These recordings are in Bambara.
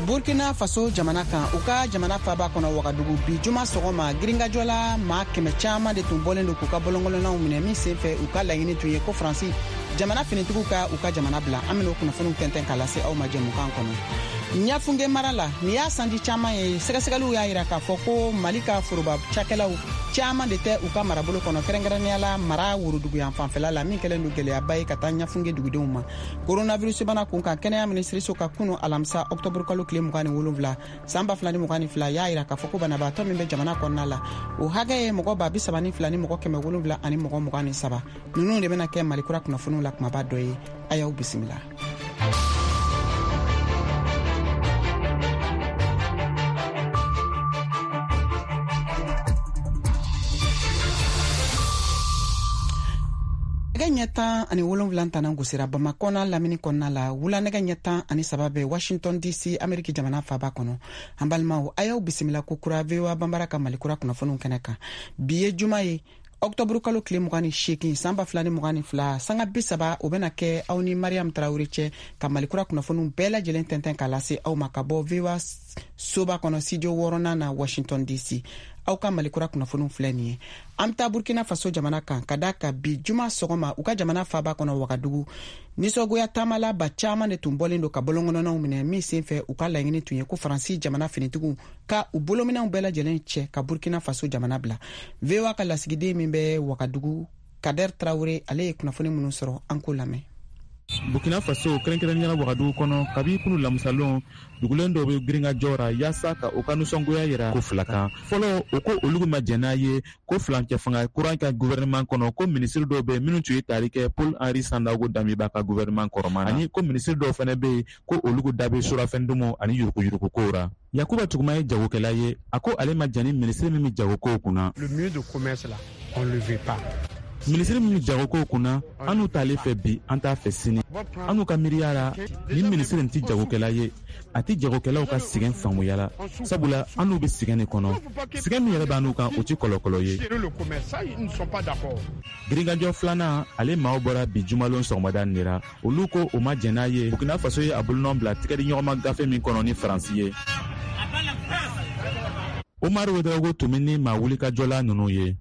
Burkina Faso jamana kan u ka jamana faba kɔnɔ Wagadugu bi juma sɔgɔma giringajɔla maa kɛmɛ caman de tun bɔlen don k'u ka bɔlɔngɔlɔnaw minɛ min senfɛ u ka laɲini tun ye ko Faransi jamana finitigiw ka u ka jamana bila. An bɛna o kunnafoniw tɛntɛn k'a lase aw ma jɛmukan kɔnɔ. Ɲafunge mara la ni y'a sanji caman ye sɛgɛsɛgɛliw y'a yira k'a fɔ ko Mali ka foroba cakɛlaw caman de tɛ u ka marabolo kɔnɔ kɛrɛnkɛrɛnniyala mara Worodugu yan fanfɛla la min kɛlen don gɛlɛyaba ye ka taa ɲafunge dugudenw ma. Coronavirus bana kun kan kɛnɛya minisiriso ka kunu alamisa octobre kalo tile 27 san 2022 y'a yira k'a fɔ ko banabaatɔ min bɛ jamana kɔnɔna la o hakɛ ye mɔgɔ 32 ni mɔgɔ 7 ani mɔgɔ 23 ninnu de bɛna kɛ Mali kura kunnafoniw la kumaba dɔ ye. A y'aw bisimila. Nɛgɛ ɲɛ 17 tana gosira Bamakɔ n'a lamini kɔnɔna la wulanɛgɛ ɲɛ 13 bɛ Washington DC Ameriki jamana faba kɔnɔ. An balimaw a y'aw bisimila ko kura VOA Bambara ka Mali kura kunnafoniw kɛnɛ kan. Bi ye juma ye octobre kalo tile 28 san 2022 sanga 30 o bɛna kɛ aw ni Mariam Traoré cɛ ka Mali kura kunnafoniw bɛɛ lajɛlen tɛntɛn k'a lase aw ma ka bɔ VOA soba kɔnɔ studio 6 na Washington DC. Aw ka Mali kura kunnafoniw filɛ nin ye. An ta Burkina Faso jamana kan ka da ka bi juma sɔgɔma u ka jamana faba kɔnɔ Wagadugu nisɔgoya taamala ba caman de tun bɔlen don ka bɔlɔngɔnɔnaw minɛ min senfɛ u ka laɲini tun ye ko Faransi jamana finitigiw ka u bolominɛw bɛɛ lajɛlen cɛ ka Burkina Faso jamana bila. VOA ka lasigiden min bɛ Wagadugu Kader Traoré ale ye kunnafoni minnu sɔrɔ an ko lamɛn. Burkina Faso kɛrɛnkɛrɛnniyala Wagadugu kɔnɔ kabi kunu lamusalon dugulen dɔ bɛ giringa jɔra yaasa ka o ka nisɔngoya yira ko fila kan. Fɔlɔ o ko olu ma jɛn'a ye ko filancɛ fanga kuran ka gouvernement kɔnɔ ko ministre dɔw bɛ minnu tun ye tari kɛ Paul Henri Sandaogo Damiba ka gouvernement kɔrɔma ani ko ministre dɔw fana bɛ yen ko olu da bɛ surafɛndomo ani yuruku kow ra. Yakuba Tuguma ye jagokɛla ye a ko ale ma jɛn ni ministre min bɛ jagokow kunna. Le milieu de commerce là on le veut pas. Ministre min jagokow kunna an n'u t'ale fɛ bi an t'a fɛ sini an n'u ka miiriya la ni ministre nin tɛ jagokɛla ye a tɛ jagokɛlaw ka sɛgɛn faamuya la sabula an n'u bɛ sɛgɛn de kɔnɔ sɛgɛn min yɛrɛ b'a n'u kan o tɛ kɔlɔkɔlɔ ye. Giringajɔ filanan ale maaw bɔra bi jumalon sɔgɔmada nin ra olu ko o ma jɛn n'a ye Burkina Faso ye a bolonɔ bila tigɛdi ɲɔgɔnma gafe min kɔnɔ ni Faransi ye. Omar Ouedraogo tun bɛ ni maa wulikajɔla ninnu ye.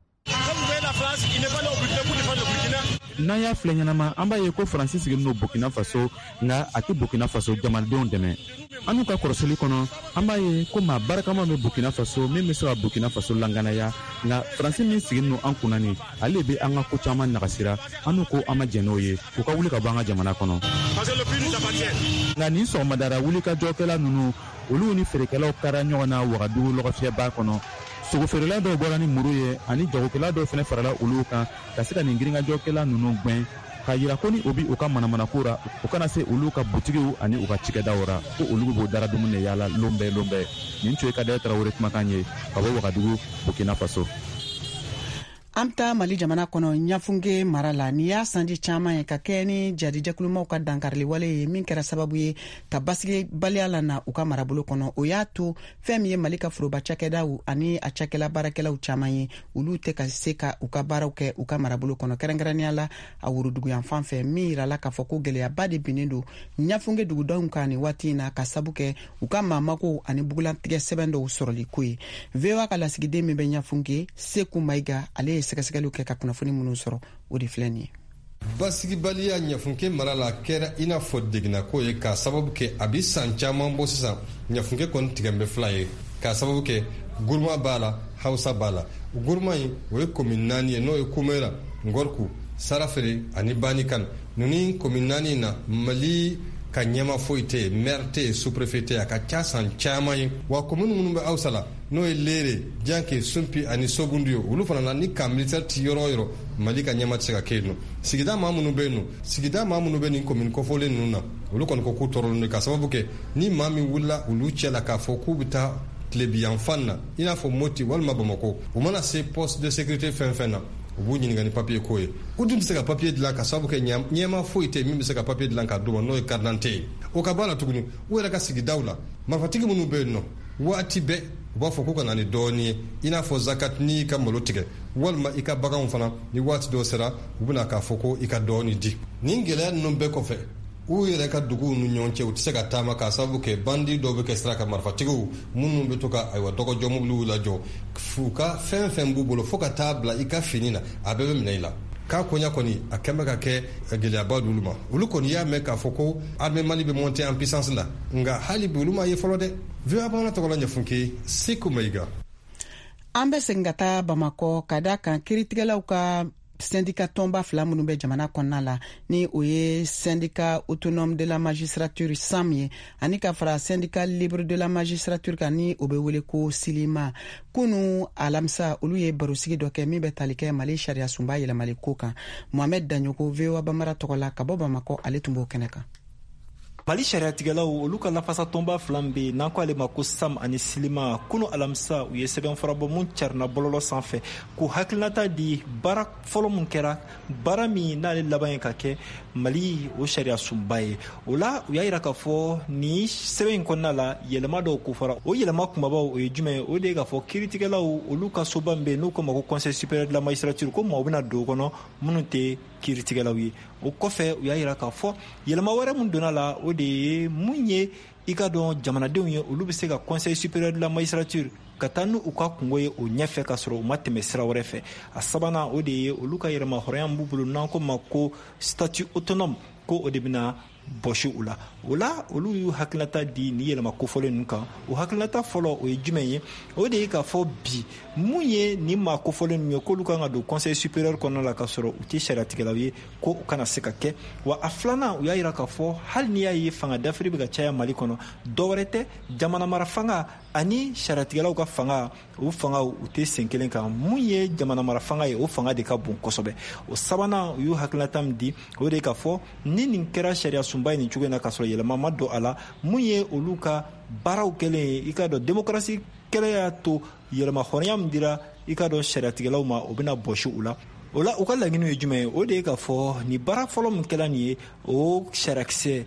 N'an y'a filɛ ɲɛnama an b'a ye ko Faransi sigilen don Burkina Faso nka a tɛ Burkina Faso jamanadenw dɛmɛ. An n'u ka kɔrɔsili kɔnɔ an b'a ye ko maa barikama bɛ Burkina Faso min bɛ se ka Burkina Faso langanaya nka Faransi min sigilen don an kunna nin ale bɛ an ka ko caman nagasira an n'u ko an ma jɛn n'o ye u ka wuli ka bɔ an ka jamana kɔnɔ. Nka nin sɔgɔmadara wulikajɔkɛla ninnu olu ni feerekɛlaw kara ɲɔgɔn na Wagadugu lɔgɔfiyɛba kɔnɔ. Sogofeerela dɔw bɔra ni muru ye ani jagokɛla dɔw fana farala olu kan ka se ka nin giringajɔkɛla ninnu gwɛn ka yira ko ni o bi u ka manamanako ra u kana se olu ka butigiw ani u ka cikɛdaw ra ko olu b'o dara dumuni de yaala lon bɛɛ nin tun ye Kader Traoré kumakan ye ka bɔ Wagadugu Burkina Faso. An ta Mali jamana kɔnɔ ɲafunge mara la ni y'a sanji caman ye ka kɛ ni jadijɛkulumaw ka dankarili wale ye min kɛra sababu ye ka basigi baliya la na u ka marabolo kɔnɔ o y'a to fɛn min ye Mali ka foroba cakɛdaw ani a cakɛla baarakɛlaw caman ye olu tɛ ka se ka u ka baaraw kɛ u ka marabolo kɔnɔ kɛrɛnkɛrɛnniyala a Worodugu yan fan fɛ min yirala k'a fɔ ko gɛlɛyaba de binnen don ɲafunge dugudenw kan nin waati in na ka sabu kɛ u ka maamakow ani bugulantigɛ sɛbɛn dɔw sɔrɔli ko ye. VOA ka lasigiden min bɛ ɲafunge Seku Mayiga ale ye sɛgɛsɛgɛliw kɛ ka kunnafoni minnu sɔrɔ o de filɛ nin ye. Basigibaliya ɲafunke mara la kɛra i n'a fɔ degunako ye k'a sababu kɛ a bi san caman bɔ sisan ɲafunke kɔni tigɛnbɛ fila ye k'a sababu kɛ Guruma b'a la Hausa b'a la. Guruma in o ye commune 4 ye n'o ye Komera, Ngorku, Sarafere ani Banikan. Ninnu commune 4 in na Mali ka ɲɛma foyi tɛ yen maire tɛ yen sous-préfet tɛ yen a ka ca san caman ye wa commune minnu bɛ Hausa la n'o ye Lere, Janke, Sumpi ani Sogundu ye olu fana na ni camp militaire ti yɔrɔ o yɔrɔ Mali ka ɲɛma tɛ se ka kɛ yen nɔ. Sigida maa minnu bɛ yen nɔ sigida maa minnu bɛ nin commune kɔfɔlen ninnu na olu kɔni ko k'u tɔɔrɔlen don k'a sababu kɛ ni maa min wulila olu cɛ la k'a fɔ k'u bɛ taa tilebiyan fan na i n'a fɔ Moti walima Bamako u mana se poste de sécurité fɛn fɛn na u b'u ɲininka ni papier ko ye u dun tɛ se ka papier dilan ka sababu kɛ ɲɛma foyi tɛ min bɛ se ka papier dilan k'a d'u ma n'o ye carte d'identité ye o ka bɔ a la tuguni u yɛrɛ ka sigidaw la marifatigi minnu bɛ yen nɔ waati bɛɛ u b'a fɔ k'u ka na ni dɔɔnin ye i n'a fɔ zakat n'i ka malo tigɛ walima i ka baganw fana ni waati dɔw sera u bɛna k'a fɔ ko i ka dɔɔnin di nin gɛlɛya ninnu bɛɛ kɔfɛ u yɛrɛ ka duguw ni ɲɔgɔn cɛ u tɛ se ka taama k'a sababu kɛ bandi dɔw bɛ kɛ sira ka marifatigiw minnu bɛ to ka ayiwa dɔgɔjɔ mobiliw lajɔ f'u ka fɛn fɛn b'u bolo fo ka taa bila i ka fini na a bɛɛ bɛ minɛ i la k'a koɲa kɔni a kɛn bɛ ka kɛ gɛlɛyaba d'olu ma olu kɔni y'a mɛn k'a fɔ ko armée Mali bɛ monter en puissance la nka hali bi olu m'a ye fɔlɔ dɛ VOA bamanan tɔgɔ la ɲɛfunke Seku Mayiga. An bɛ segin ka taa Bamakɔ ka da kan kiiritigɛlaw ka syndicat tɔnba 2 minnu bɛ jamana kɔnɔna la ni o ye syndicat autonome de la magistrature SAM ye ani ka fara syndicat libre de la magistrature kan ni o bɛ wele ko Silima. Kunu alamisa olu ye barosigi dɔ kɛ min bɛ tali kɛ Mali sariya sunba yɛlɛmali ko kan. Mohamed Danyogo VOA Bamara tɔgɔ la ka bɔ Bamakɔ ale tun b'o kɛnɛ kan. Mali sariyatigɛlaw olu ka lafasa tɔnba 2 bɛ n'an ko ale ma ko SAM ani Silima kunu alamisa u ye sɛbɛnfurabɔ mun carina bɔlɔlɔ sanfɛ k'u hakilinata di baara fɔlɔ mun kɛra baara min n'ale laban ye ka kɛ Mali o sariya sunba ye o la u y'a yira k'a fɔ ni sɛbɛn in kɔnɔna la yɛlɛma dɔw ko fɔra o yɛlɛma kumabaw o ye jumɛn ye o de ye k'a fɔ kiiritigɛlaw olu ka soba min bɛ n'u ko ma ko conseil supérieur de la magistrature ko maaw bɛna don o kɔnɔ minnu tɛ kiiritigɛlaw ye o kɔfɛ u y'a yira k'a fɔ yɛlɛma wɛrɛ mun donna la o de ye mun ye i ka dɔn jamanadenw ye olu bɛ se ka conseil supérieur de la magistrature ka taa n'u ka kungo ye o ɲɛfɛ ka sɔrɔ u ma tɛmɛ sira wɛrɛ fɛ a sabanan o de ye olu ka yɛrɛma hɔrɔnya b'u bolo n'an ko ma ko statut autonome ko o de bɛna bɔsi u la o la olu y'u hakilinata di ni yɛlɛma kofɔlen ninnu kan o hakilinata fɔlɔ o ye jumɛn ye o de ye k'a fɔ bi mun ye ni maa kofɔlen ninnu ye k'olu kan ka don conseil supérieur kɔnɔna la ka sɔrɔ u tɛ sariyatigɛlaw ye ko u kana se ka kɛ wa a filanan u y'a yira k'a fɔ hali n'i y'a ye fanga dafiri bɛ ka caya Mali kɔnɔ dɔwɛrɛ tɛ jamana mara fanga ani sariyatigɛlaw ka fanga o fanga u tɛ sen kelen kan mun ye jamana mara fanga ye o fanga de ka bon kosɛbɛ o sabanan u y'u hakilinata min di o de ye k'a fɔ ni nin kɛra sariya sunba ye nin cogo in na ka sɔrɔ yɛlɛma ma don a la mun ye olu ka baaraw kɛlen ye i ka dɔn démocratie kɛlɛ y'a to yɛlɛma hɔrɔnya min dira i ka dɔn sariyatigɛlaw ma o bɛna bɔsi u la o la u ka laɲini ye jumɛn ye o de ye k'a fɔ ni baara fɔlɔ min kɛla nin ye o sariyakisɛ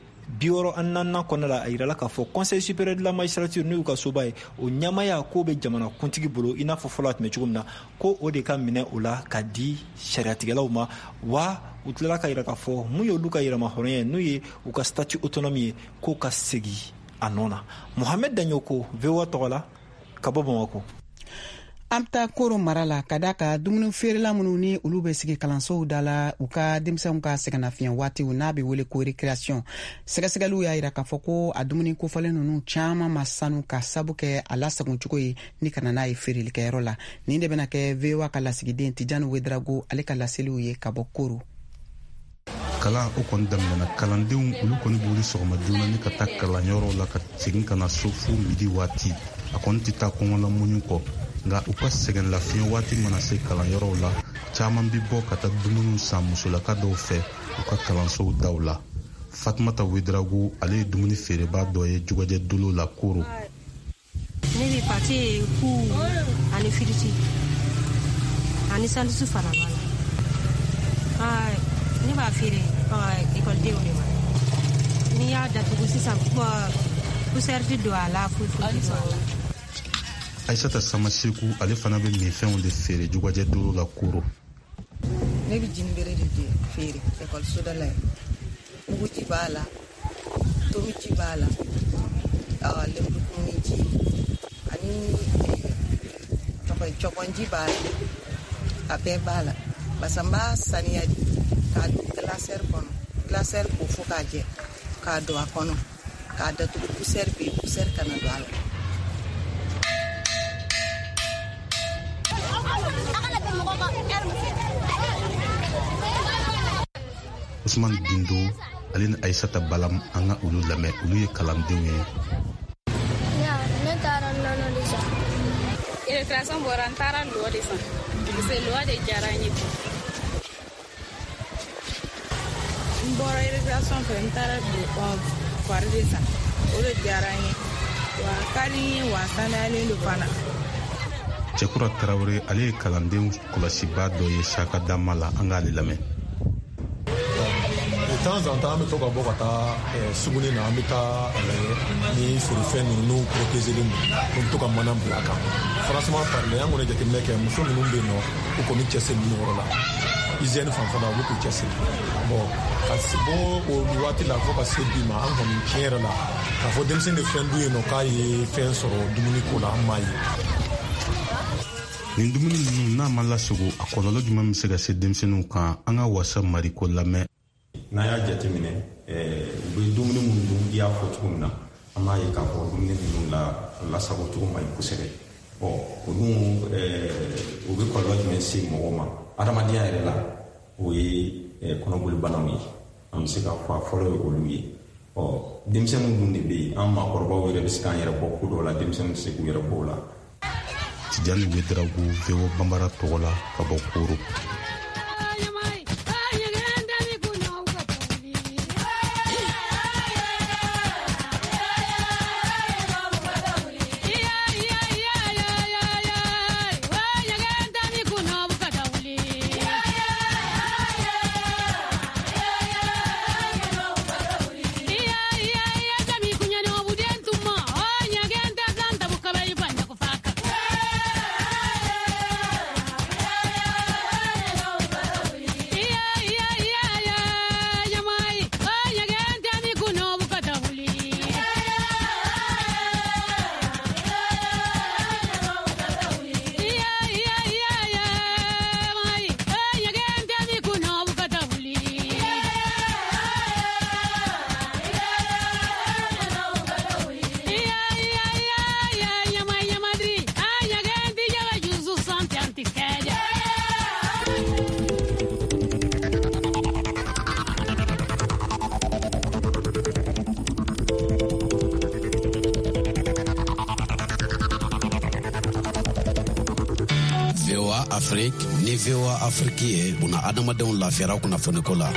64 kɔnɔna la a yirala k'a fɔ conseil supérieur de la magistrature n'u ka soba ye o ɲamaya k'o bɛ jamana kuntigi bolo i n'a fɔ fɔlɔ a tun bɛ cogo min na ko o de ka minɛ o la ka di sariyatigɛlaw ma wa u tilala ka yira k'a fɔ mun ye olu ka yɛrɛma hɔrɔnya ye n'u ye u ka statut autonome ye k'o ka segi a nɔ na Mohamed Danyoko VOA tɔgɔ la ka bɔ Bamakɔ. An bɛ taa Koro mara la ka da ka dumuni feerela minnu ni olu bɛ sigi kalansow da la u ka denmisɛnw ka sɛgɛnnafiɲɛ waatiw n'a bɛ wele ko récréation sɛgɛsɛgɛliw y'a yira k'a fɔ ko a dumuni kofɔlen ninnu caman ma sanu ka sabu kɛ a lasago cogo ye ni ka na n'a ye feerelikɛyɔrɔ la nin de bɛna kɛ VOA ka lasigiden Tijani Wedrago ale ka laseliw ye ka bɔ Koro. Kalan o kɔni daminɛna kalandenw olu kɔni b'olu sɔgɔma joona ni ka taa kalanyɔrɔw la ka segin ka na so fo midi waati a kɔni tɛ taa kɔngɔ la muɲu kɔ nka u ka sɛgɛn lafiɲɛ waati mana se kalanyɔrɔw la caman bi bɔ ka taa dumuniw san musolaka dɔw fɛ u ka kalansow daw la Fatumata Wedrago ale ye dumuni feereba dɔ ye Jugajɛ Dolo la Koro. Ne bɛ pate ku ani firiti ani sandusu fana b'a la ne b'a feere ekɔlidenw de ma n'i y'a datugu sisan poussière ti don a la foyi. Aïssata Samaseku ale fana bɛ minfɛnw de feere Jugajɛ Dolo la Koro. Ne bɛ jinibere de feere ekɔliso da la yen muguji b'a la tomiji b'a la lenburukumuni ji ani cɔkɔnji b'a la a bɛɛ b'a la basa n b'a saniya de k'a don glacière kɔnɔ glacière ko fo k'a jɛ k'a don a kɔnɔ k'a datugu poussière bɛ yen poussière kana don a la. Usman Dindo ale ni Aïssata Balam an ka olu lamɛn olu ye kalandenw ye. Ne taara nɔnɔ de san. Récréation bɔra n taara lɔ de san parce que lɔ de diyara n ye. N bɔra récréation fɛ n taara fari de san o de diyara n ye wa ka di n ye wa sanuyalen don fana. Cɛkura Tarawele ale ye kalandenw kɔlɔsiba dɔ ye Saka Dama la an k'ale lamɛn. De temps en temps an bɛ to ka bɔ ka taa suguni na an bɛ taa ni feerefɛn ninnu protégelen don ko to ka mana bila a kan franchement parler an kɔni jateminɛ kɛ muso ninnu bɛ yen nɔ u kɔni cɛsirilen yɔrɔ la hygiène fan fana u bɛ k'u cɛsiri bon ka bɔ o waati la fo ka se bi ma an kɔni tiɲɛ yɛrɛ la k'a fɔ denmisɛnnin de fɛn dun yen nɔ k'a ye fɛn sɔrɔ dumuni ko la an m'a ye. nin dumuni ninnu n'a ma lasago a kɔlɔlɔ jumɛn bɛ se ka se denmisɛnninw kan an ka wasa mariko lamɛn. n'a y'a jateminɛ u bɛ dumuni minnu dun i y'a fɔ cogo min na an b'a ye k'a fɔ dumuni ninnu lasago cogo man ɲi kosɛbɛ bon o dun u bɛ kɔlɔlɔ jumɛn se mɔgɔw ma adamadenya yɛrɛ la o ye kɔnɔbolibanaw ye an bɛ se ka fɔ a fɔlɔ ye olu ye denmisɛnninw dun de bɛ yen an maakɔrɔbaw yɛrɛ bɛ se k'an yɛrɛ bɔ ko dɔw la denmisɛnninw tɛ se k'u yɛrɛ bɔ o la. Tijani Wedraogo VO Bambara Togola ka bɔ Koro. Afrique ni VOA Afrique ye una adamadenw lafiyara kunnafoniko la.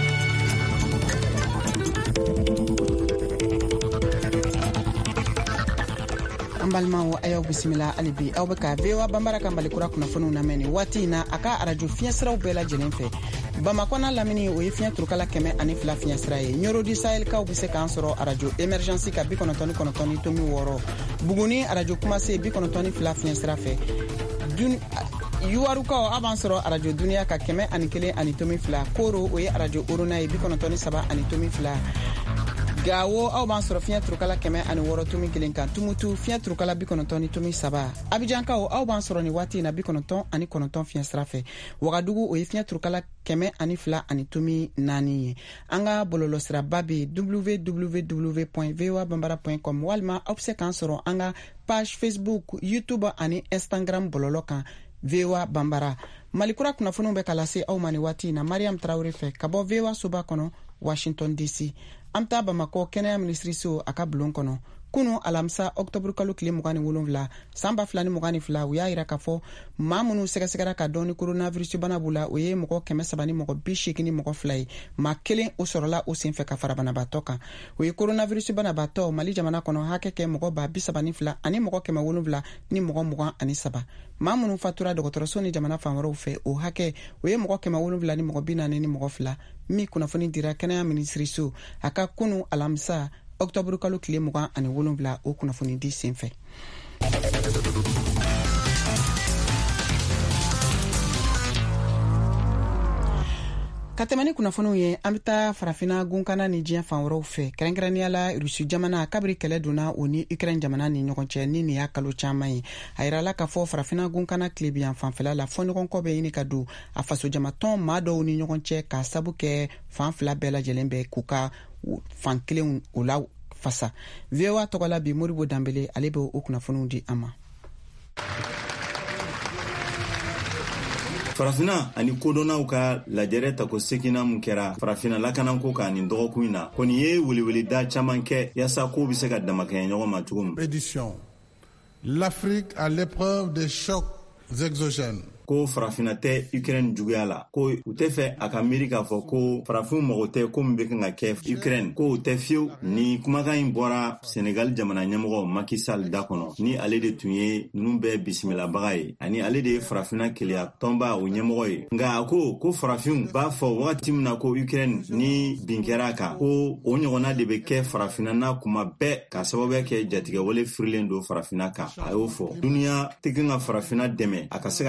an balimaw a y'aw bisimila hali bi aw bɛ ka VOA Bambara ka malikura kunnafoniw lamɛn ni waati in na a ka arajo fiɲɛsiraw bɛɛ lajɛlen fɛ. Bamakɔ n'a lamini o ye fiɲɛ turukala 102 fiɲɛsira ye. Ɲorodi Sahel kaw bɛ se k'an sɔrɔ arajo Emergency ka 99.6, Buguni arajo Kumase 92 fiɲɛsira fɛ. Yuwarukaw a b'an sɔrɔ arajo Duniya ka 101.2, Koro o ye arajo Orona ye 97.2. Gawo aw b'an sɔrɔ fiɲɛ turukala 106.1 kan, Tumutu fiɲɛ turukala 97.3, Abijankaw aw b'an sɔrɔ ni waati in na 99 fiɲɛsira fɛ. Wagadugu o ye fiɲɛ turukala 102.4 ye. An ka bɔlɔlɔsiraba bɛ www.voabambara.com walima aw bɛ se k'an sɔrɔ an ka page Facebook, YouTube ani Instagram bɔlɔlɔ kan VOA Bambara. Malikura kunnafoniw bɛ ka lase aw ma ni waati in na Mariam Traoré fɛ ka bɔ VOA soba kɔnɔ Washington DC. An taa Bamakɔ kɛnɛya minisiriso a ka bulon kɔnɔ. Kunu alamisa Octobre kalo tile 27 san 2022 u y'a yira k'a fɔ maa minnu sɛgɛsɛgɛra ka dɔn ni coronavirus bana b'u la o ye mɔgɔ 300 ni mɔgɔ 80 ni mɔgɔ 2 ye. Maa kelen o sɔrɔla o senfɛ ka fara banabaatɔ kan. O ye coronavirus banabaatɔ Mali jamana kɔnɔ hakɛ kɛ mɔgɔ 32 ani mɔgɔ 700 ni mɔgɔ 23. Maa minnu fatura dɔgɔtɔrɔso ni jamana fan wɛrɛw fɛ o hakɛ o ye mɔgɔ 700 ni mɔgɔ 40 ni mɔgɔ 2. Mi kunnafoni dira kɛnɛya minisiriso a ka kunu alamisa Octobre kalo tile 27 o kunnafoni di senfɛ. Ka tɛmɛ ni kunnafoniw ye an bɛ taa farafina gunkana ni diɲɛ fan wɛrɛw fɛ kɛrɛnkɛrɛnnenya la Rusi jamana kabiri kɛlɛ donna o ni Ukraine jamana ni ɲɔgɔn cɛ ni nin y'a kalo caman ye. A yirala k'a fɔ farafina gunkana tilebiyan fanfɛla la fɔɲɔgɔnkɔ bɛ ɲini ka don a fasojamatɔn maa dɔw ni ɲɔgɔn cɛ k'a sabu kɛ fan fila bɛɛ lajɛlen bɛ k'u ka fan kelen o la fasa. VOA tɔgɔla bi Moribo Danbele ale bɛ o kunnafoniw di an ma. Farafina ani kodɔnnaw ka lajɛrɛ tako sekina mun kɛra farafina lakananko kan nin dɔgɔkun na kɔni ye weleweleda caman kɛ yaasa ko bɛ se ka damakɛɲɛ ɲɔgɔn ma cogo min. Édition. L'Afrique à l'épreuve des chocs exogènes. Ko farafina tɛ Ukraine juguya la ko u tɛ fɛ a ka miiri k'a fɔ ko farafin mago tɛ ko min bɛ kan ka kɛ Ukraine ko u tɛ fiyewu. Ni kumakan in bɔra Senegal jamana ɲɛmɔgɔ Macky Sall da kɔnɔ ni ale de tun ye ninnu bɛɛ bisimilabaga ye ani ale de ye farafina keleya tɔnba o ɲɛmɔgɔ ye. Nka a ko farafinw b'a fɔ wagati min na ko Ukraine ni bin kɛra kan ko o ɲɔgɔnna de bɛ kɛ farafina na kuma bɛɛ ka sababuya kɛ jatigɛwale firilen don farafina kan. A y'o fɔ. Duniya tɛ kan ka farafina dɛmɛ a ka se k'a ka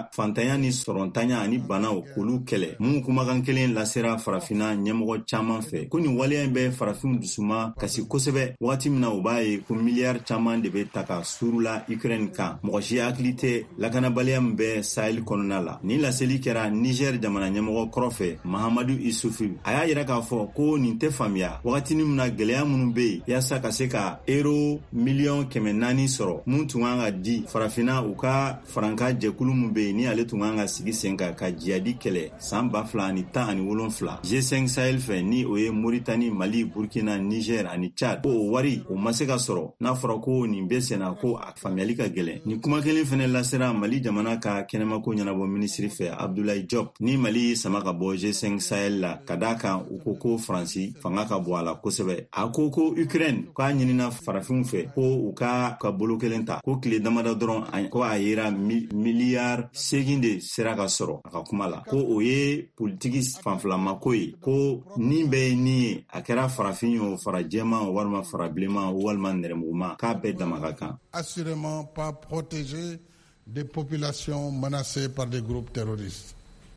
ka fantanya ni sɔrɔntanya ani banaw k'olu kɛlɛ. Mun kumakan kelen lasera farafina ɲɛmɔgɔ caman fɛ ko nin waleya in bɛ farafinw dusuma kasi kosɛbɛ wagati min na u b'a ye ko miliyari caman de bɛ ta ka surula Ukraine kan. Mɔgɔ si hakili tɛ lakanabaliya min bɛ Sahel kɔnɔna la. Ni laseli kɛra Niger jamana ɲɛmɔgɔ kɔrɔfɛ Mahamadu Isufu a y'a yira k'a fɔ ko nin tɛ faamuya wagati min na gɛlɛya minnu bɛ yen yaasa ka se ka euro miliyɔn 400 sɔrɔ mun tun kan ka di farafina u ka faranka jɛkulu min bɛ yen ni ale tun kan ka sigi sen kan ka jihadi kɛlɛ san 2017 G5 Sahel fɛ ni o ye Mauritanie, Mali, Burkina, Niger ani Chad ko o wari o ma se ka sɔrɔ n'a fɔra ko nin bɛ senna ko a faamuyali ka gɛlɛn. Ni kuma kelen fɛnɛ lasera Mali jamana ka kɛnɛmako ɲɛnabɔ minisiri fɛ Abdoulaye Diop ni Mali sama ka bɔ G5 Sahel la ka d'a kan u ko ko Faransi fanga ka bɔ a la kosɛbɛ. A ko ko Ukraine k'a ɲinina farafinw fɛ ko u ka bolo kelen ta ko tile damada dɔrɔn ko a yera miliyari 8 de sera ka sɔrɔ a ka kuma la ko o ye politiki fanfilama ko ye ko nin bɛɛ ye nin ye a kɛra farafin ye o fara jɛman walima fara bilenman walima nɛrɛmuguma k'a bɛɛ dama ka kan. Assurément pas protéger des populations menacées par des groupes terroristes.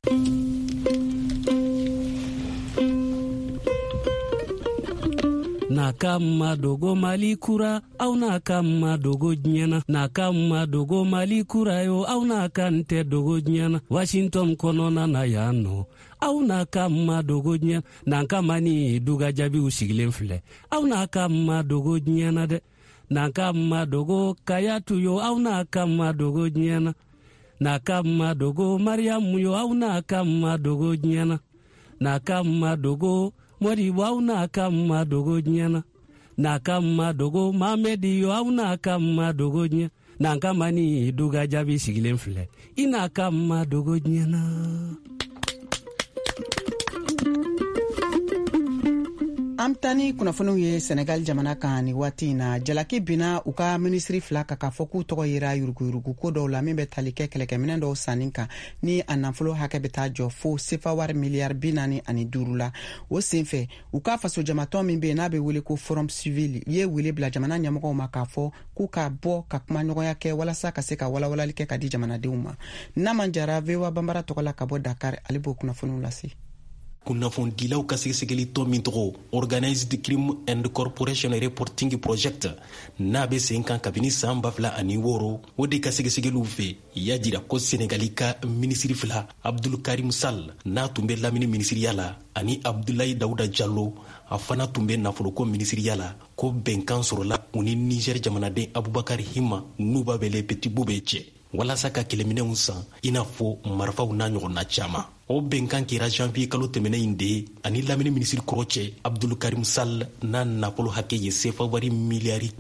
Nakama dogo Mali kura au nakama dogo nyana, nakama dogo Mali kura yo au nakante dogo nyana. Washington konona na yano au nakama dogo nyana, nakama ni duga jabi usigilen file au nakama dogo nyana de, nakama dogo kayatu yo au nakama dogo nyana, nakama dogo Mariamu yo au nakama dogo nyana, nakama dogo Mori wau na kama dogo nyana, na kama dogo Mamedi yo au na kama dogo nyana, na kama ni duga jabi sigilen file ina kama dogo nyana. Amtani kunnafoniw ye Senegal jamana kan ni waati na jalaki bina u ka ministri fila ka fɔ k'u tɔgɔ yera yuruguyurugu ko dɔw la min bɛ tali kɛ kɛlɛkɛminɛ dɔw sanni kan ni a nafolo hakɛ bɛ taa jɔ fo sefa wari miliyari 45 la. O senfɛ u ka faso jamatɔn min bɛ n'a bɛ wele ko Forum Civil ye wele bila jamana ɲɛmɔgɔw ma k'a fɔ k'u ka bɔ ka kuma ɲɔgɔnya kɛ walasa ka se ka walawalali kɛ ka di jamanadenw ma. Naman Jara VOA Bambara tɔgɔ la ka bɔ Dakar ale b'o kunnafoniw lase. Kunnafonidilaw ka sɛgɛsɛgɛli tɔn min tɔgɔ Organized Crime and Corporation Reporting Project n'a bɛ sen kan kabini san 2006 o de ka sɛgɛsɛgɛliw fɛ y'a jira ko Senegali ka minisiri fila Abdul Karim Sall n'a tun bɛ lamini minisiriya la ani Abdoulaye Daouda Diallo a fana tun bɛ nafoloko minisiriya la ko bɛnkan sɔrɔla u ni Niger jamanaden Abubakar Hima n'u b'a wele Petit Boubé cɛ walasa ka kɛlɛminɛnw san i n'a fɔ marifaw n'a ɲɔgɔnna caman. O bɛnkan kɛra janvier kalo tɛmɛnen in de ani lamini minisiri kɔrɔ cɛ Abdul Karim Sall n'a nafolo hakɛ ye sefa wari miliyari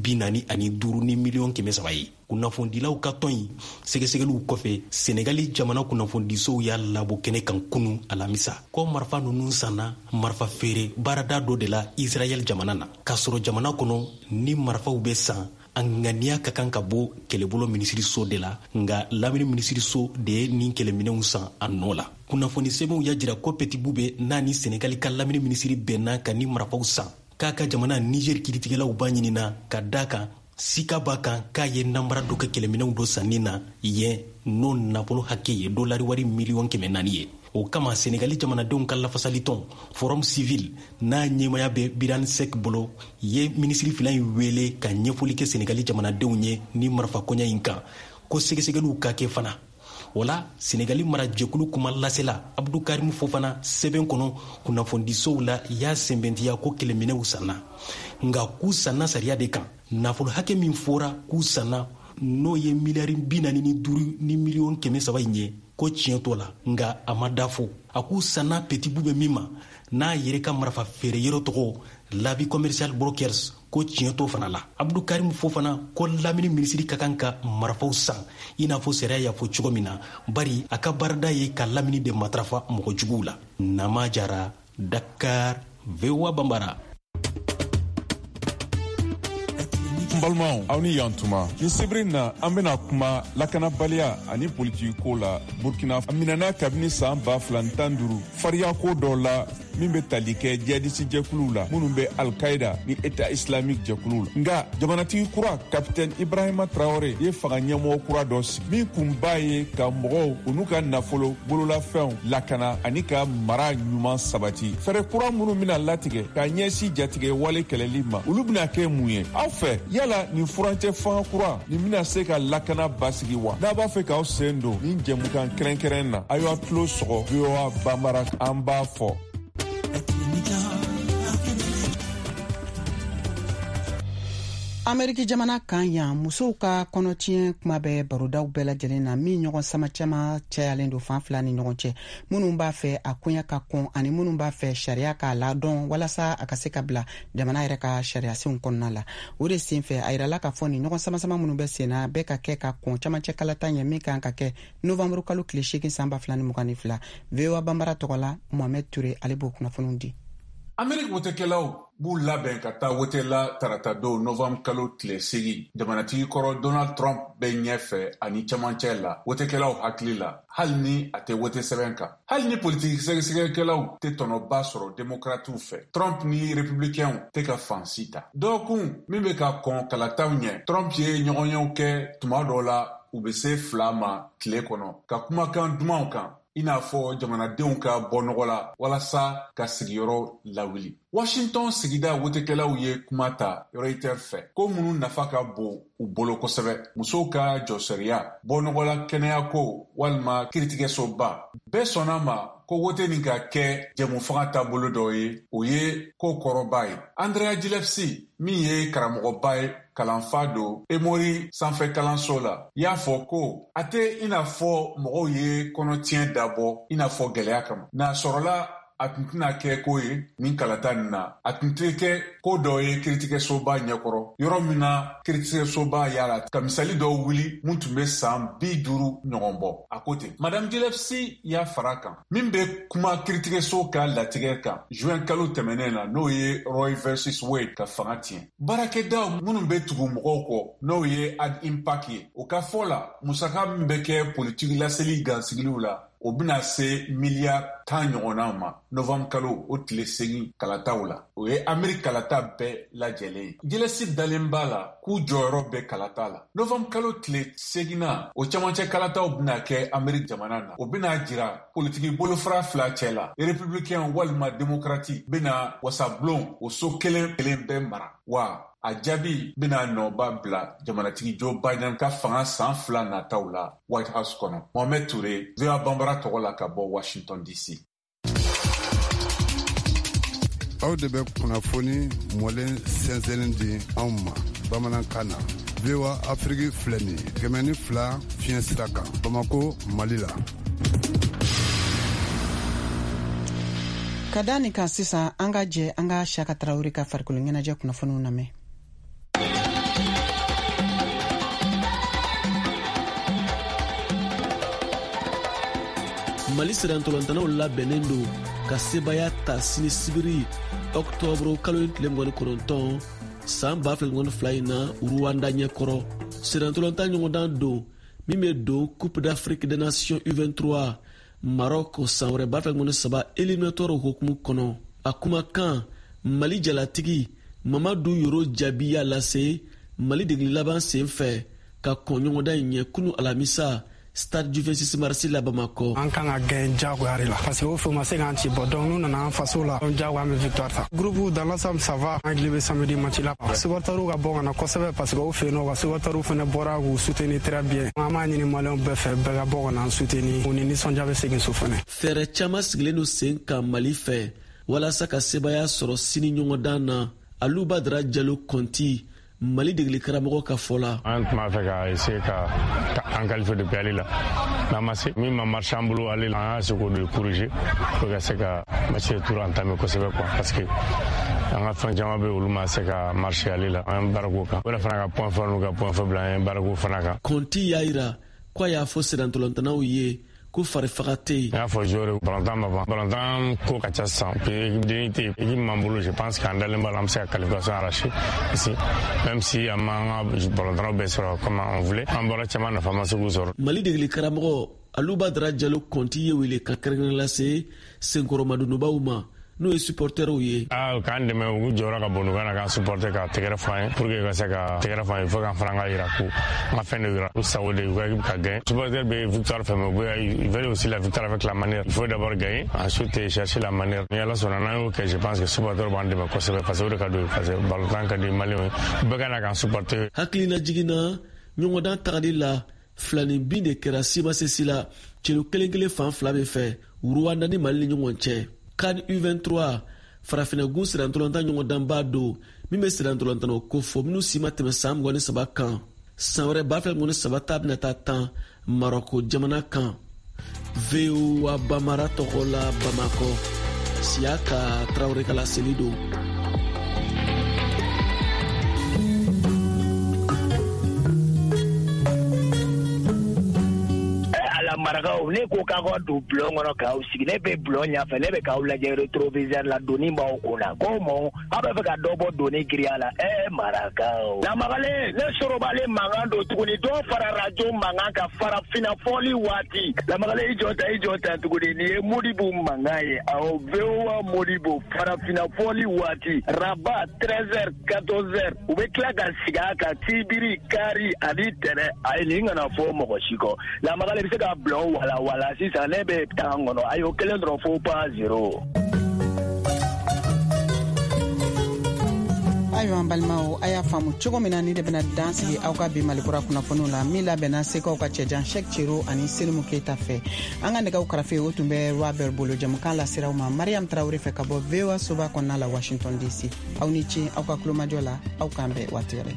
45 ni miliyɔn 300 ye. Kunnafonidilaw ka tɔn in sɛgɛsɛgɛliw kɔfɛ Senegali jamana kunnafonidisow y'a labɔ kɛnɛ kan kunu alamisa ko marifa ninnu sanna marifa feere baarada dɔ de la Israel jamana na k'a sɔrɔ jamana kɔnɔ ni marifaw bɛ san a ŋaniya ka kan ka bɔ kɛlɛbolo minisiriso de la nka lamini minisiriso de ye nin kɛlɛminɛnw san a nɔ la. Kunnafoni sɛbɛnw y'a jira ko Petit Boubé n'a ni Senegali ka lamini minisiri bɛnna ka ni marifaw san k'a ka jamana Niger kiritigɛlaw b'a ɲinina ka da kan sika b'a kan k'a ye nanbara dɔ kɛ kɛlɛminɛnw dɔ sanni na yen n'o nafolo hakɛ ye dolari wari miliyɔn 400 ye. O kama Senegali jamanadenw ka lafasali tɔn Forum Civil n'a ɲɛmaya bɛ Birane Seck bolo ye minisiri fila in wele ka ɲɛfɔli kɛ Senegali jamanadenw ye ni marifa koɲa in kan ko sɛgɛsɛgɛliw ka kɛ fana. O la Senegali mara jɛkulu kuma lasela Abdou Karim Fofana sɛbɛn kɔnɔ kunnafonidisow la y'a sɛnbɛntiya ko kɛlɛminɛw sanna nka k'u sanna sariya de kan nafolo hakɛ min fɔra k'u sanna n'o ye miliyari 45 ni miliyɔn 300 in ye ko tiɲɛ t'o la nka a ma dafo a k'u sanna Petit Boubé min ma n'a yɛrɛ ka marifa feere yɔrɔ tɔgɔ Labi Commercial Brokers ko tiɲɛ t'o fana la. Abdou Karim Fofana ko lamini minisiri ka kan ka marifaw san i n'a fɔ sariya y'a fɔ cogo min na bari a ka baarada ye ka lamini de matarafa mɔgɔ juguw la. Nama Jara, Dakar, VOA Bambara. Balimaw aw ni yantuma ni sibiri na an bena kuma lakanabaliya ani politiki ko la Burkina minɛna kabini san 2015 fariya ko dɔ la min be tali kɛ jihadisi jɛkuluw la minnu be al-qaida ni état islamique jɛkuluw la. Nga jamanatigi kura capitaine Ibrahima Traoré ye fanga ɲɛmɔgɔ kura dɔ sigi min kun b'a ye ka mɔgɔw u n'u ka nafolo bololafɛnw lakana ani ka mara ɲuman sabati. Fɛrɛ kura minnu bena latigɛ ka ɲɛsi jatigɛ wale kɛlɛli ma olu bena kɛ mun ye? Aw fɛ yala nin furancɛ fanga kura nin bena se ka lakana basigi wa? N'a b'a fɛ k'aw sen don nin jɛmukan kɛrɛnkɛrɛn na a y'aw tulo sɔgɔ VOA Bambara an b'a fɔ. Ameriki jamana kan yan musow ka kɔnɔtiɲɛ kuma bɛ barodaw bɛɛ lajɛlen na min ɲɔgɔn sama caman cayalen don fan fila ni ɲɔgɔn cɛ. Minnu b'a fɛ a koɲa ka kɔn ani minnu b'a fɛ sariya k'a ladɔn walasa a ka se ka bila jamana yɛrɛ ka sariyasenw kɔnɔna la. O de sen fɛ a yirala k'a fɔ ni ɲɔgɔn sama minnu bɛ senna bɛɛ ka kɛ ka kɔn camancɛ kalata ɲɛ min kan ka kɛ Novembre kalo tile 8 san 2022. VOA Bambara tɔgɔ la Mohamed Ture ale b'o kunnafoniw di. Ameriki wotekɛlaw b'u labɛn ka taa wotela tarata don Novembre kalo tile 8 jamanatigi kɔrɔ Donald Trump bɛ ɲɛfɛ ani camancɛ la wotekɛlaw hakili la hali ni a tɛ wote sɛbɛn kan. Hali ni politiki sɛgɛsɛgɛkɛlaw tɛ tɔnɔba sɔrɔ demokratiw fɛ Trump ni républicains tɛ ka fansi ta. Dɔgɔkun min bɛ ka kɔn kalataw ɲɛ Trump ye ɲɔgɔnyew kɛ tuma dɔw la u bɛ se 2 ma tile kɔnɔ ka kumakan dumanw kan i n'a fɔ jamanadenw ka bɔ nɔgɔ la walasa ka sigiyɔrɔ lawuli. Washington sigida wotekɛlaw ye kuma ta Reuters fɛ ko minnu nafa ka bon u bolo kosɛbɛ musow ka jɔsɛriya bɔ nɔgɔ la kɛnɛya ko walima kiiritigɛsoba bɛɛ sɔnna ma ko wote nin ka kɛ jɛmufaga taabolo dɔ ye o ye ko kɔrɔba ye. Andrea Gillespie min ye karamɔgɔba ye kalanfa don Emory sanfɛ kalanso la y'a fɔ ko a tɛ i n'a fɔ mɔgɔw ye kɔnɔtiɲɛ dabɔ i n'a fɔ gɛlɛya kama. N'a sɔrɔla a tun tɛna kɛ ko ye nin kalata nin na a tun tɛ kɛ ko dɔ ye kiiritigɛsoba ɲɛkɔrɔ yɔrɔ min na kiiritigɛsoba y'a la ka misali dɔw wuli mun tun bɛ san 50 ɲɔgɔn bɔ a ko ten. Madame Gillespie y'a fara kan min bɛ kuma kiiritigɛso ka latigɛ kan juin kalo tɛmɛnen na n'o ye Roe versus Wade ka fanga tiɲɛ. Baarakɛdaw minnu bɛ tugu mɔgɔw kɔ n'o ye Ad Impact ye o ka fɔ la musaka min bɛ kɛ politiki laseli gansigiliw la o bena se miliyari 10 ɲɔgɔnna ma Novembre kalo o tile 8 kalataw la. O ye Ameriki kalata bɛɛ lajɛlen ye. Gillespie dalen b'a la k'u jɔyɔrɔ bɛ kalata la. Novembre kalo tile 8 o camancɛ kalataw bena kɛ Ameriki jamana na. O bena jira politiki bolofara 2 cɛ la. Républicain walima démocrate bena wasabulon o so kelen bɛɛ mara wa a jaabi bena nɔba bila jamanatigi Joe Biden ka fanga san 2 nataw la White House kɔnɔ. Mohamed Touré, VOA Bambara tɔgɔ la ka bɔ Washington DC. Aw de bɛ kunnafoni mɔlen sɛnsɛnnin di anw ma bamanankan na. VOA Afrique filɛ nin ye 102 fiɲɛ sira kan Bamako, Mali la. Ka da nin kan sisan an ka jɛ an ka Siyaka Tarawele ka farikolo ɲɛnajɛ kunnafoniw lamɛn. Mali sirantolantanaw labɛnnen don ka sebaya ta sini sibiri Octobre kalo tile 29 san 2022 in na Rwanda ɲɛkɔrɔ. Sirantolanta ɲɔgɔndan don min bɛ don Coupe d'Afrique des Nations U23 Maroc san wɛrɛ 2023 éliminatoire hukumu kɔnɔ. A kumakan Mali jalatigi Mamadu Yoro Jabi y'a lase Mali degeli laban sen fɛ ka kɔn ɲɔgɔndan in ɲɛ kunu alamisa Stade du 26 mars la Bamako. An kan ka gagner jagoya la parce que o fɛ ma se k'an ci bɔ donc nous nana an faso la on jagoya an bɛ victoire ta. Groupe dans l'ensemble ça va an hakili bɛ samedi match la. Supporters ka bɔ ka na kosɛbɛ parce que o fɛ yen nɔ supporters fana bɔra k'u soutenir très bien. An b'a ɲini maliyɛnw bɛɛ fɛ bɛɛ ka bɔ ka na an soutenir u ni nisɔndiya bɛ segin so fana. Fɛɛrɛ caman sigilen don sen kan Mali fɛ walasa ka sebaya sɔrɔ sini ɲɔgɔndan na. Alu Badara Jalo Konti Mali degeli karamɔgɔ ka fɔ la. An tun b'a fɛ ka essayer ka an qualifier depuis ale la n'a ma se min ma marché an bolo ale la an y'a se k'o de corriger pour ka se ka match retour entamer kosɛbɛ quoi parce que an ka fɛn caman bɛ olu ma se ka marché ale la an ye baarako kan o de fana ka point fort n'u ka point faible an ye baarako fana kan. Konti y'a yira ko a y'a fɔ sirantolantanaw ye ko farifaga tɛ yen. N y'a fɔ joueur balontan ma ban balontan ko ka ca sisan équipe tɛ m'an bolo je pense qu'an dalen b'a la an bɛ se ka qualification arracher ici même si an m'an ka balontannaw bɛɛ sɔrɔ comme on voulait an bɔra caman nafa ma se k'u sɔrɔ. Mali degeli karamɔgɔ Alu Badara Jalo Konti ye wele ka kɛrɛnkɛrɛn lase senkɔrɔ madonubaw ma n'o ye supporterw ye. K'an dɛmɛ u jɔyɔrɔ ka bon u kana k'an supporter ka tɛgɛrɛ fɔ an ye pour que ka se ka tɛgɛrɛ fɔ an ye fo k'an fana ka yira ko an ka fɛn dɔ yira u sago de u ka équipe ka gagner. Supporter bɛ victoire fɛ mais ils veulent aussi la victoire avec la manière. Il faut d'abord gagner ensuite chercher la manière. Ni Ala sɔnna n'an y'o kɛ je pense que supporter b'an dɛmɛ kosɛbɛ parce que o de ka d'u ye parce que ballon ka di Maliens ye bɛɛ ka na k'an supporter. Hakilina jiginna ɲɔgɔndan tagali la filani bin de kɛra Simasesi la celu kelen fan fila bɛ fɛ Rwanda ni Mali ni ɲɔgɔn cɛ. CAN U23 farafinɛgun sirantɔlɔntan ɲɔgɔndanba don min bɛ sirantɔlɔntan o ko fɔ minnu si ma tɛmɛ san 23 kan san wɛrɛ 2023 ta bɛna taa 10 Maroko jamana kan. VOA Bamara tɔgɔ la Bamako Siaka Traoré ka laseli don. Marakaw ne ko k'a ka don bulon kɔnɔ k'aw sigi ne bɛ bulon ɲɛfɛ ne bɛ k'aw lajɛ rétroviseur la doni b'aw kunna ko mɔ aw bɛ fɛ ka dɔ bɔ doni giriya la Marakaw Lamagale ne sorobale mankan don tuguni dɔ fara radio mankan ka fara finafɔli waati Lamagale i jɔ ta tuguni nin ye Modibo mankan ye aw VOA Modibo fara finafɔli waati Rabat 13h 14h u bɛ tila ka sigi a kan Tibiri Kari ani Tɛnɛ ayi nin kana fɔ mɔgɔ si kɔ Lamagale bɛ se ka bulon wala sisan ne bɛ taa kɔnɔ a y'o kelen dɔrɔn fo pas 0. Ayiwa an balimaw a y'a faamu cogo min na ni de bɛna dan sigi aw ka bi Malikura kunnafoniw la min labɛnna sekaw ka cɛjan Sheikh Ciro ani Selimu Keita fɛ an ka nɛgɛw karafe o tun bɛ Robert Bolo jamukan la siraw ma Mariam Traoré fɛ ka bɔ VOA soba kɔnɔna la Washington DC aw ni ce aw ka kulomajɔ la aw k'an bɛn waati wɛrɛ.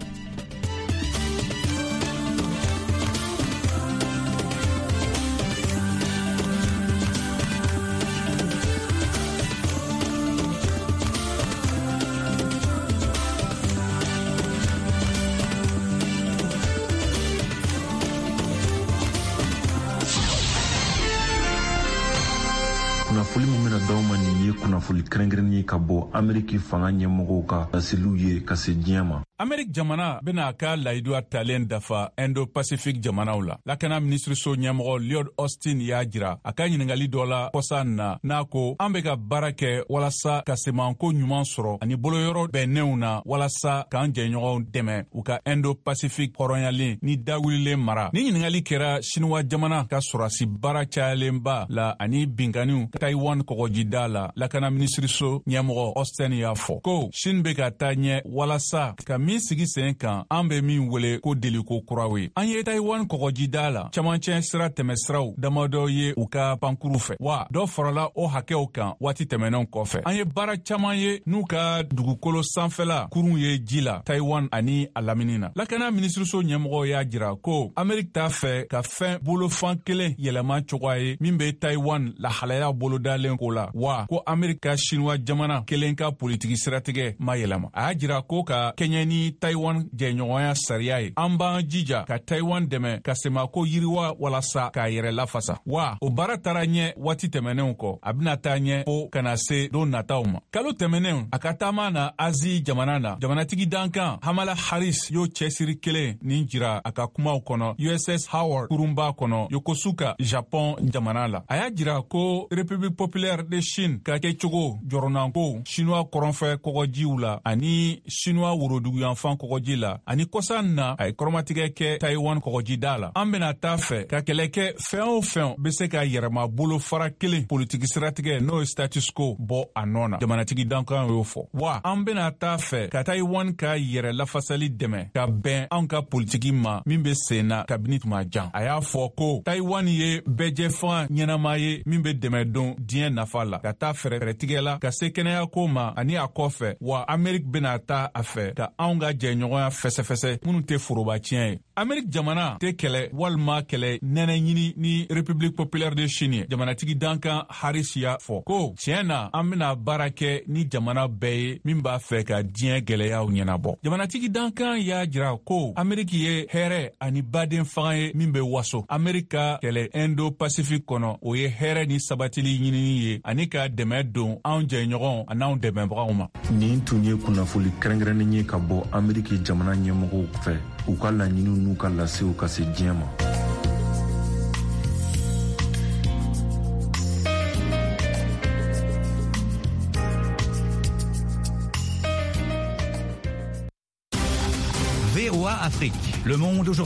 kunnafoli min bɛna d'aw ma nin ye kunnafoli kɛrɛnkɛrɛnnen ye ka bɔ Ameriki fanga ɲɛmɔgɔw ka laseliw ye ka se diɲɛ ma. Ameriki jamana bɛna a ka layidu talen dafa Indo-Pacific jamanaw la. Lakana minisiriso ɲɛmɔgɔ Lloyd Austin y'a jira a ka ɲiningali dɔ la kɔsan na n'a ko an bɛ ka baara kɛ walasa ka semanko ɲuman sɔrɔ ani boloyɔrɔ bɛnnenw na walasa k'an jɛɲɔgɔnw dɛmɛ u ka Indo-Pacific hɔrɔnyalen ni dawulilen mara. Ni ɲiningali kɛra Chinois jamana ka sɔrɔsi baara cayalenba la ani binganiw Taiwan kɔgɔjida la. Lakana minisiriso ɲɛmɔgɔ Austin y'a fɔ ko Chine bɛ ka taa ɲɛ walasa ka min sigi sen kan an bɛ min wele ko deliko kuraw ye. An ye Taiwan kɔgɔjida la camancɛ sira tɛmɛsiraw damadɔ ye u ka pankuru fɛ wa dɔ farala o hakɛw kan waati tɛmɛnenw kɔfɛ. An ye baara caman ye n'u ka dugukolo sanfɛla kurun ye ji la Taiwan ani a lamini na. Lakana minisiriso ɲɛmɔgɔ y'a jira ko Ameriki t'a fɛ ka fɛn bolofan kelen yɛlɛma cogoya ye min bɛ Taiwan lahalaya bolodalen ko la wa ko Ameriki ka Chinois jamana kelen ka politiki siratigɛ ma yɛlɛma. A y'a jira ko ka kɛɲɛ ni Taiwan jɛɲɔgɔnya sariya ye an b'an jija ka Taiwan dɛmɛ ka semako yiriwa walasa k'a yɛrɛ lafasa wa o baara taara ɲɛ waati tɛmɛnenw kɔ a bɛna taa ɲɛ fo kana se don nataw ma. Kalo tɛmɛnenw a ka taama na Azi jamana na jamanatigi dankan Kamala Harris y'o cɛsiri kelen nin jira a ka kumaw kɔnɔ USS Howard kurunba kɔnɔ Yokosuka Japon jamana la. A y'a jira ko République populaire de Chine ka kɛ cogo jɔrɔnanko Chinois kɔrɔnfɛ kɔgɔjiw la ani Chinois woroduguyanfan kɔgɔji la ani kɔsan na a ye kɔrɔmatigɛ kɛ Taiwan kɔgɔjida la. An bɛna taa fɛ ka kɛlɛ kɛ fɛn o fɛn bɛ se ka yɛrɛma bolo fara kelen politiki siratigɛ n'o ye status quo bɔ a nɔ na. Jamanatigi dankan y'o fɔ. Wa an bɛna taa fɛ ka Taiwan ka yɛrɛ lafasali dɛmɛ ka bɛn an ka politiki ma min bɛ sen na kabini tuma jan. A y'a fɔ ko Taiwan ye bɛɛjɛfan ɲɛnama ye min bɛ dɛmɛ don diɲɛ nafa la ka taa fɛɛrɛtigɛ la ka se kɛnɛya ko ma ani a kɔfɛ wa Ameriki bɛna taa a fɛ ka anw ka jɛɲɔgɔnya fɛsɛfɛsɛ minnu tɛ foroba tiɲɛ ye. Ameriki jamana tɛ kɛlɛ walima kɛlɛ nɛnɛ ɲini ni République populaire de Chine ye. Jamanatigi dankan Harris y'a fɔ ko tiɲɛ na an bɛna baara kɛ ni jamana bɛɛ ye min b'a fɛ ka diɲɛ gɛlɛyaw ɲɛnabɔ. Jamanatigi dankan y'a jira ko Ameriki ye hɛrɛ ani baden fanga ye min bɛ waso. Ameriki ka kɛlɛ Indo-Pacific kɔnɔ o ye hɛrɛ ni sabatili ɲinini ye ani ka dɛmɛ don anw jɛɲɔgɔn an'anw dɛmɛbagaw ma. Nin tun ye kunnafoli kɛrɛnkɛrɛnnen ye ka bɔ Ameriki jamana ɲɛmɔgɔw fɛ u ka laɲiniw n'u ka lasew ka se diɲɛ ma. Afrique. Le Monde aujourd'hui.